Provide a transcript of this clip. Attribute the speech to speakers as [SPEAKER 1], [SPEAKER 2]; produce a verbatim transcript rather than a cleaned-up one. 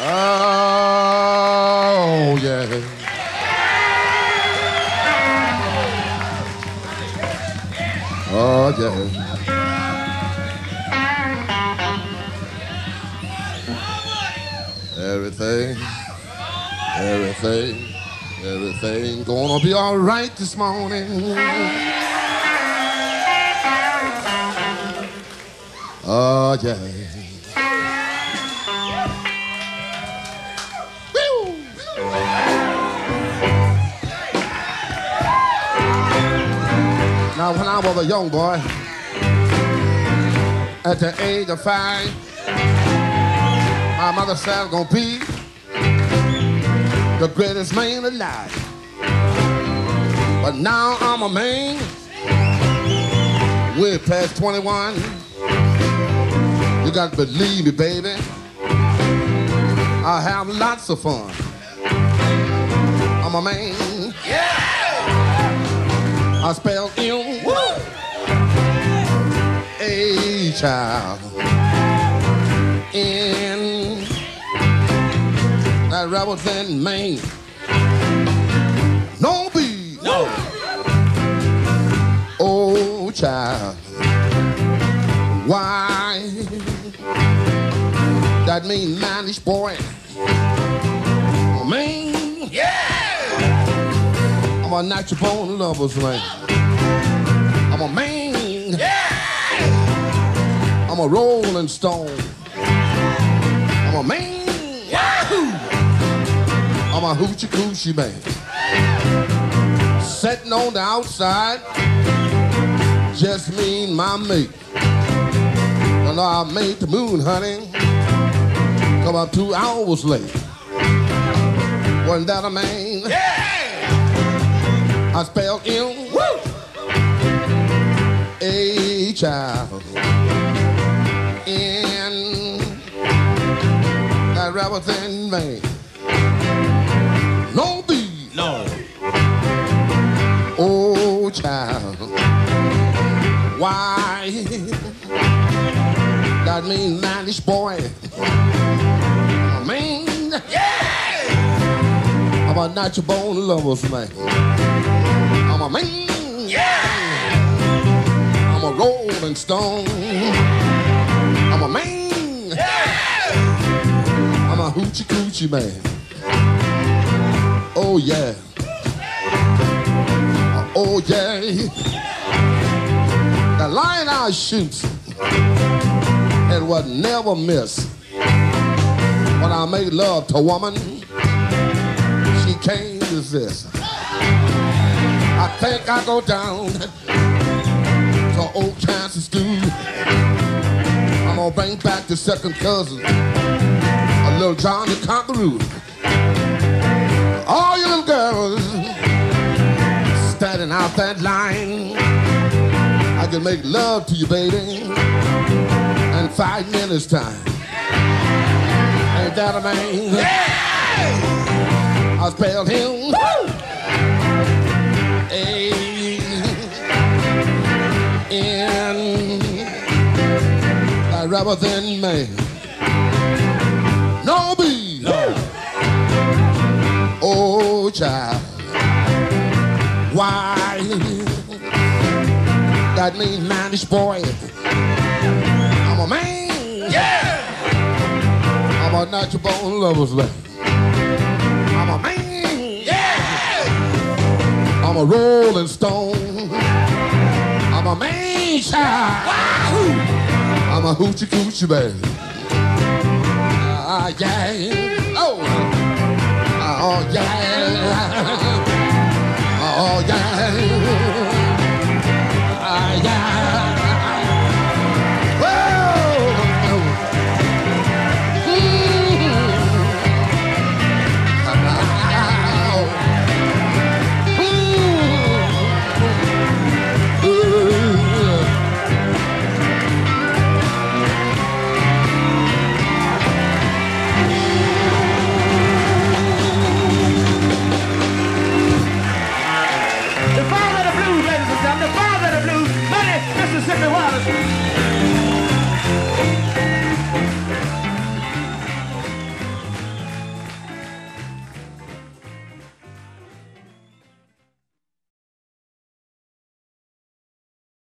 [SPEAKER 1] Oh, yeah. Oh, yeah. Everything, everything, everything gonna be all right this morning. Oh, yeah. Now, when I was a young boy, at the age of five, my mother said I was gonna be the greatest man alive. But now I'm a man, way past twenty-one. You got to believe me, baby, I have lots of fun. I'm a man. Yeah! I spell M, A child, N, that represent Maine. No B, no. O child, Y, that mean manish boy. Maine, yeah. I'm a natural born lover's man. I'm a man. Yeah. I'm a rolling stone. I'm a man. Yahoo! I'm a hoochie coochie man. Sitting on the outside, just me and my mate. And I made the moon, honey, come up two hours late. Wasn't that a man? Yeah! I spelled M, woo! A child, N, that represent man. No B, no. O child, Y, that mean manish boy. Man, yeah! I'm a natural born lover's man. I'm a man, yeah! I'm a rolling stone. I'm a man, yeah! I'm a hoochie coochie man. Oh yeah. Oh yeah. The line I shoot, it would never miss. When I make love to a woman, she can't resist. I think I go down to old Kansas school. I'm gonna bring back the second cousin, a little Johnny Conqueroo. All you little girls standing out that line, I can make love to you, baby, in five minutes time. Ain't that a man? Yeah! I spelled him. Woo! A N, I represent man. No B, no. Oh child, Y, that mean manish boy. I'm a man, yeah. I'm a natural born lover's man. I'm a man, yeah. I'm a rolling stone. I'm a man child. Wahoo! I'm a hoochie coochie man. Ah, uh, yeah. Oh, uh, oh, yeah. Oh, yeah.